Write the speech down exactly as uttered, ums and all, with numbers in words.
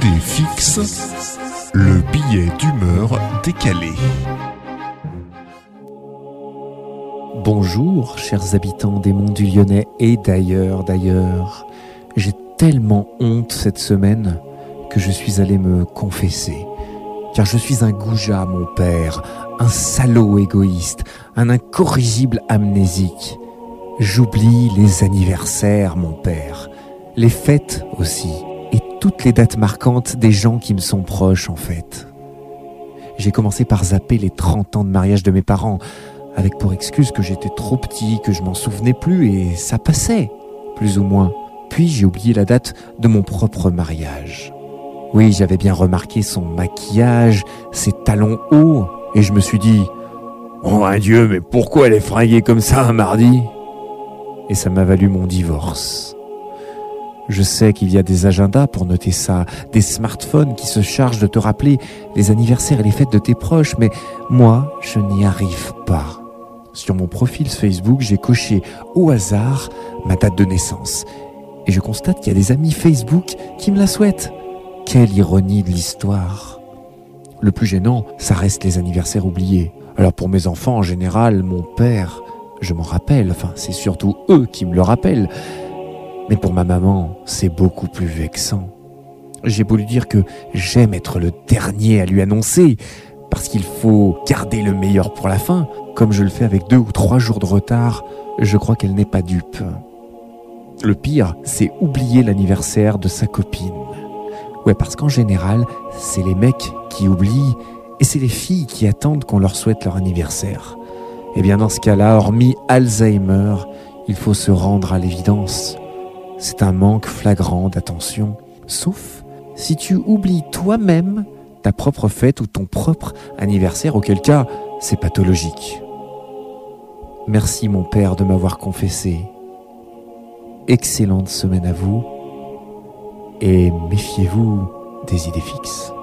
Idée fixe, le billet d'humeur décalé. Bonjour, chers habitants des monts du Lyonnais et d'ailleurs, d'ailleurs. J'ai tellement honte cette semaine que je suis allé me confesser. Car je suis un goujat, mon père, un salaud égoïste, un incorrigible amnésique. J'oublie les anniversaires, mon père, les fêtes aussi, et toutes les dates marquantes des gens qui me sont proches en fait. J'ai commencé par zapper les trente ans de mariage de mes parents, avec pour excuse que j'étais trop petit, que je m'en souvenais plus, et ça passait, plus ou moins. Puis j'ai oublié la date de mon propre mariage. Oui, j'avais bien remarqué son maquillage, ses talons hauts, et je me suis dit « Oh un Dieu, mais pourquoi elle est fringuée comme ça un mardi ?» Et ça m'a valu mon divorce. Je sais qu'il y a des agendas pour noter ça, des smartphones qui se chargent de te rappeler les anniversaires et les fêtes de tes proches, mais moi, je n'y arrive pas. Sur mon profil Facebook, j'ai coché au hasard ma date de naissance. Et je constate qu'il y a des amis Facebook qui me la souhaitent. Quelle ironie de l'histoire. Le plus gênant, ça reste les anniversaires oubliés. Alors pour mes enfants, en général, mon père, je m'en rappelle, enfin c'est surtout eux qui me le rappellent. Mais pour ma maman, c'est beaucoup plus vexant. J'ai beau lui dire que j'aime être le dernier à lui annoncer, parce qu'il faut garder le meilleur pour la fin, comme je le fais avec deux ou trois jours de retard, je crois qu'elle n'est pas dupe. Le pire, c'est oublier l'anniversaire de sa copine. Ouais, parce qu'en général, c'est les mecs qui oublient et c'est les filles qui attendent qu'on leur souhaite leur anniversaire. Et bien dans ce cas-là, hormis Alzheimer, il faut se rendre à l'évidence. C'est un manque flagrant d'attention, sauf si tu oublies toi-même ta propre fête ou ton propre anniversaire, auquel cas, c'est pathologique. Merci mon père de m'avoir confessé. Excellente semaine à vous et méfiez-vous des idées fixes.